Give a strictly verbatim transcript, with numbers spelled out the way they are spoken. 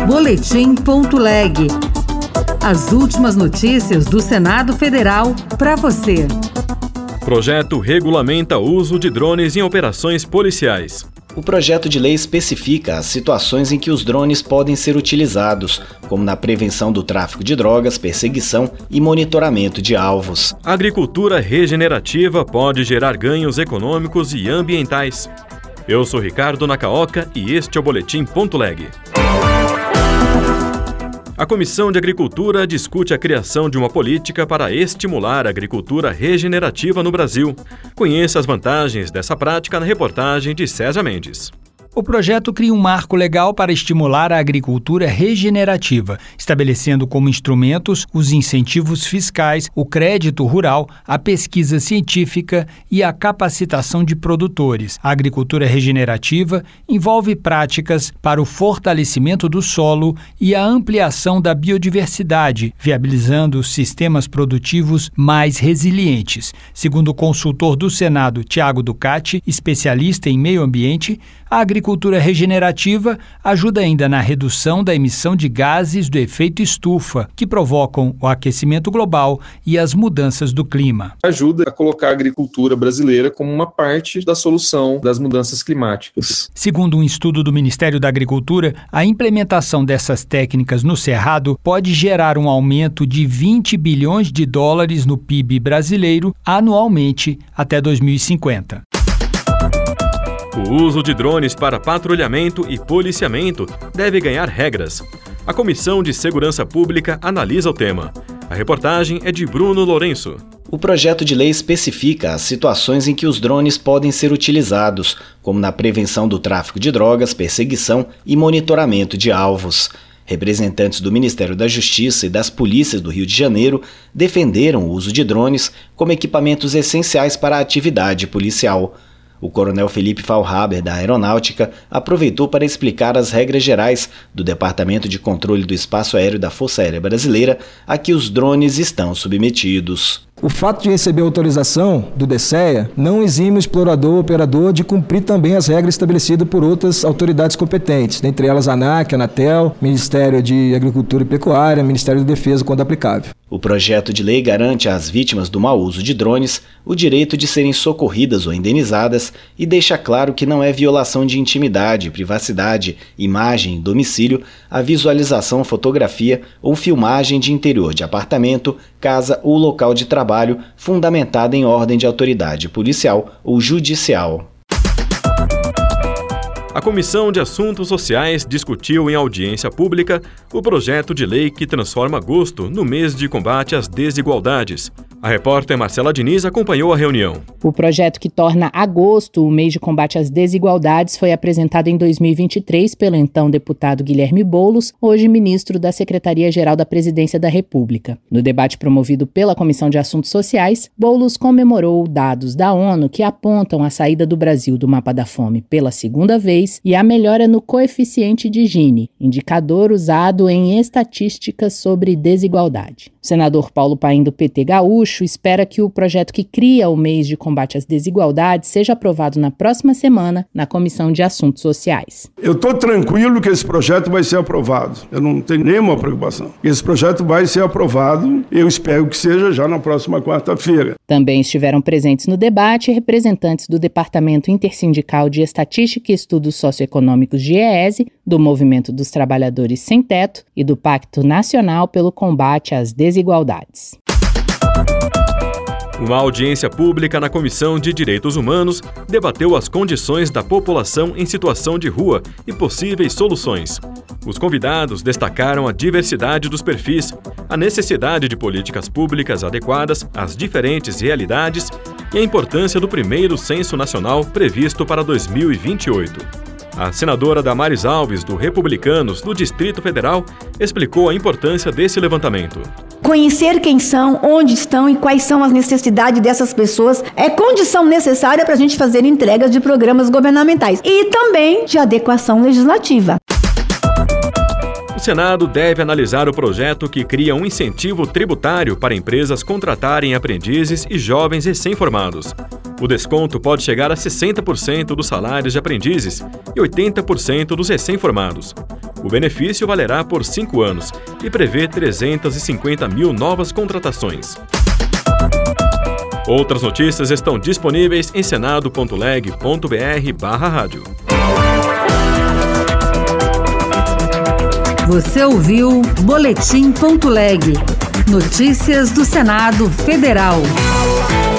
boletim ponto leg. As últimas notícias do Senado Federal para você. Projeto regulamenta o uso de drones em operações policiais. O projeto de lei especifica as situações em que os drones podem ser utilizados, como na prevenção do tráfico de drogas, perseguição e monitoramento de alvos. A agricultura regenerativa pode gerar ganhos econômicos e ambientais. Eu sou Ricardo Nakaoka e este é o boletim ponto leg. A Comissão de Agricultura discute a criação de uma política para estimular a agricultura regenerativa no Brasil. Conheça as vantagens dessa prática na reportagem de César Mendes. O projeto cria um marco legal para estimular a agricultura regenerativa, estabelecendo como instrumentos os incentivos fiscais, o crédito rural, a pesquisa científica e a capacitação de produtores. A agricultura regenerativa envolve práticas para o fortalecimento do solo e a ampliação da biodiversidade, viabilizando sistemas produtivos mais resilientes. Segundo o consultor do Senado, Tiago Ducati, especialista em meio ambiente, a agricultura regenerativa ajuda ainda na redução da emissão de gases do efeito estufa, que provocam o aquecimento global e as mudanças do clima. Ajuda a colocar a agricultura brasileira como uma parte da solução das mudanças climáticas. Segundo um estudo do Ministério da Agricultura, a implementação dessas técnicas no Cerrado pode gerar um aumento de vinte bilhões de dólares no P I B brasileiro anualmente até dois mil e cinquenta. O uso de drones para patrulhamento e policiamento deve ganhar regras. A Comissão de Segurança Pública analisa o tema. A reportagem é de Bruno Lourenço. O projeto de lei especifica as situações em que os drones podem ser utilizados, como na prevenção do tráfico de drogas, perseguição e monitoramento de alvos. Representantes do Ministério da Justiça e das polícias do Rio de Janeiro defenderam o uso de drones como equipamentos essenciais para a atividade policial. O coronel Felipe Faulhaber, da Aeronáutica, aproveitou para explicar as regras gerais do Departamento de Controle do Espaço Aéreo da Força Aérea Brasileira a que os drones estão submetidos. O fato de receber autorização do DECEA não exime o explorador ou operador de cumprir também as regras estabelecidas por outras autoridades competentes, dentre elas a ANAC, a Anatel, Ministério de Agricultura e Pecuária, Ministério da Defesa, quando aplicável. O projeto de lei garante às vítimas do mau uso de drones o direito de serem socorridas ou indenizadas e deixa claro que não é violação de intimidade, privacidade, imagem, domicílio, a visualização, fotografia ou filmagem de interior de apartamento, casa ou local de trabalho fundamentada em ordem de autoridade policial ou judicial. A Comissão de Assuntos Sociais discutiu em audiência pública o projeto de lei que transforma agosto no mês de combate às desigualdades. A repórter Marcela Diniz acompanhou a reunião. O projeto que torna agosto o mês de combate às desigualdades foi apresentado em dois mil e vinte e três pelo então deputado Guilherme Boulos, hoje ministro da Secretaria-Geral da Presidência da República. No debate promovido pela Comissão de Assuntos Sociais, Boulos comemorou dados da ONU que apontam a saída do Brasil do mapa da fome pela segunda vez e a melhora no coeficiente de Gini, indicador usado em estatísticas sobre desigualdade. O senador Paulo Paim, do P T Gaúcho, espera que o projeto que cria o mês de combate às desigualdades seja aprovado na próxima semana na Comissão de Assuntos Sociais. Eu estou tranquilo que esse projeto vai ser aprovado. Eu não tenho nenhuma preocupação. Esse projeto vai ser aprovado, eu espero que seja já na próxima quarta-feira. Também estiveram presentes no debate representantes do Departamento Intersindical de Estatística e Estudos Socioeconômicos de IESE, do Movimento dos Trabalhadores Sem Teto e do Pacto Nacional pelo Combate às Desigualdades. Uma audiência pública na Comissão de Direitos Humanos debateu as condições da população em situação de rua e possíveis soluções. Os convidados destacaram a diversidade dos perfis, a necessidade de políticas públicas adequadas às diferentes realidades e a importância do primeiro Censo Nacional previsto para dois mil e vinte e oito. A senadora Damares Alves, do Republicanos, do Distrito Federal, explicou a importância desse levantamento. Conhecer quem são, onde estão e quais são as necessidades dessas pessoas é condição necessária para a gente fazer entregas de programas governamentais e também de adequação legislativa. O Senado deve analisar o projeto que cria um incentivo tributário para empresas contratarem aprendizes e jovens recém-formados. O desconto pode chegar a sessenta por cento dos salários de aprendizes e oitenta por cento dos recém-formados. O benefício valerá por cinco anos e prevê trezentas e cinquenta mil novas contratações. Outras notícias estão disponíveis em senado ponto leg ponto br barra rádio. Você ouviu Boletim ponto leg. Notícias do Senado Federal.